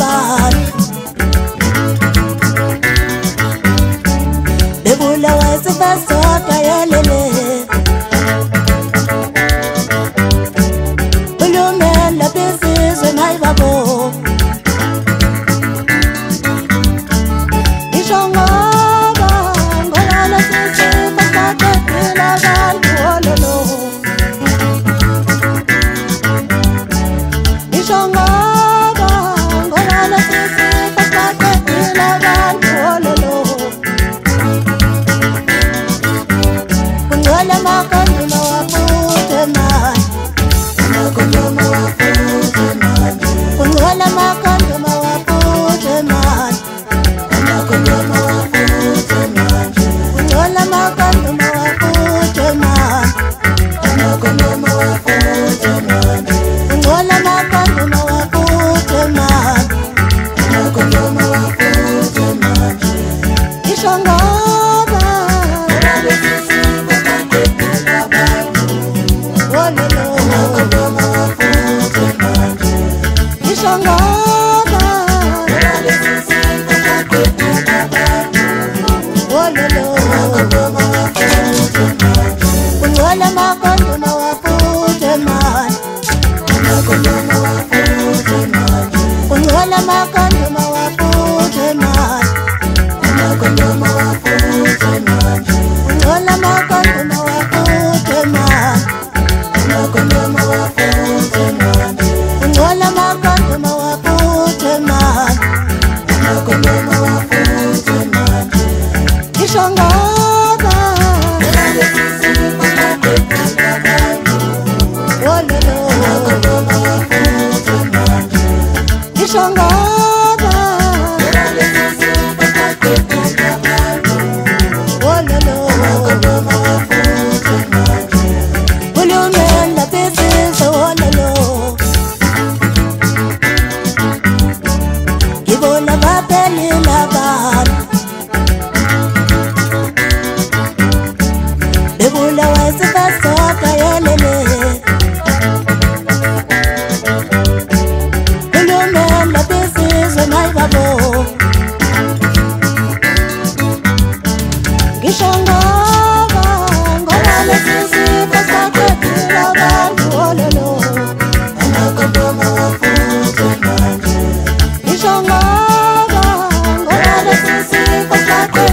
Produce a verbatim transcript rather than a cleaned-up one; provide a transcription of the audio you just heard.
labani bebulawa isifasoka yelele ulumela bizizwe nayibabo ishongaba ngolala sisifasoka labantu ololo ishongaba ngolala sisifasoka labantu ololo kungola makanduma wapute manje makanduma wapute manje kungola makanduma wapute manje makanduma wapute manje kungola makanduma wapute manje makanduma wapute manje kungola makanduma wapute manje makanduma wapute manje ishongaba kungola makanduma wapute manje makanduma wapute manje kungola makanduma wapute manje makanduma wapute manje kungola makanduma wapute manje makanduma wapute manje kungola makanduma wapute manje makanduma wapute manje ishongaba wololo makanduma wapute manje ishongaba wololo makanduma wapute manje ulumela bizizwe wololo ngibona baphelile abantu bebulawa isifasoka yelele ulumela bizizwe nayibabo ngishongaba ngolala sisifasoka labantu ololo makanduma wapute manje ishongaba ngolala sisifasoka